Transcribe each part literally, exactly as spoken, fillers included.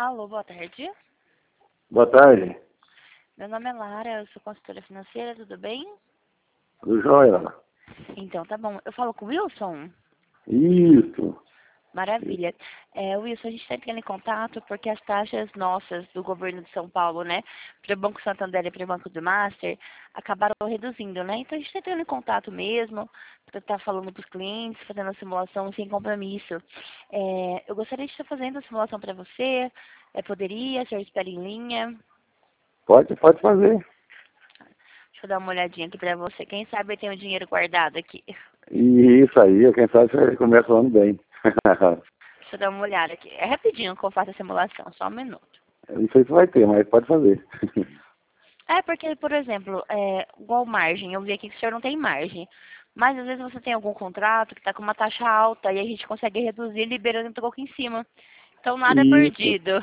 Alô, boa tarde. Boa tarde. Meu nome é Lara, eu sou consultora financeira, tudo bem? Tudo jóia? Então, tá bom. Eu falo com o Wilson? Isso. Maravilha. É, Wilson, a gente está entrando em contato porque as taxas nossas do governo de São Paulo, né, para o Banco Santander e para o Banco do Master, acabaram reduzindo, né? Então, a gente está entrando em contato mesmo, para estar falando para os clientes, fazendo a simulação sem compromisso. É, eu gostaria de estar fazendo a simulação para você. É, poderia? O senhor espera em linha? Pode, pode fazer. Deixa eu dar uma olhadinha aqui para você. Quem sabe eu tenho o dinheiro guardado aqui. E isso aí, quem sabe você começa o ano bem. Deixa eu dar uma olhada aqui. É rapidinho que eu faço a simulação, só um minuto. Não sei se vai ter, mas pode fazer. É porque, por exemplo, é, igual margem, eu vi aqui que o senhor não tem margem. Mas às vezes você tem algum contrato que está com uma taxa alta e a gente consegue reduzir liberando um pouco em cima. Então nada é Isso. perdido.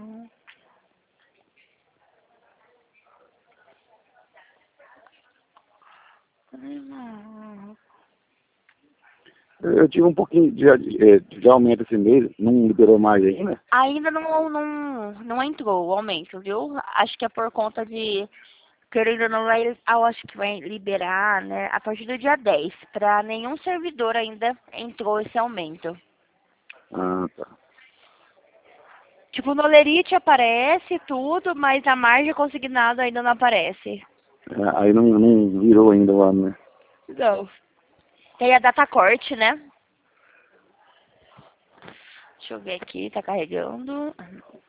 Eu tive um pouquinho de, de, de aumento esse mês, não liberou mais ainda? Ainda não, não, não entrou o aumento, viu? Acho que é por conta de, querendo ou não, vai, eu acho que vai liberar, né, a partir do dia dez. Para nenhum servidor ainda entrou esse aumento. Ah, tá. Tipo, no Lerite aparece tudo, mas a margem consignada ainda não aparece. É, aí não, não virou ainda o ano, né? Não. Tem a data corte, né? Deixa eu ver aqui, tá carregando.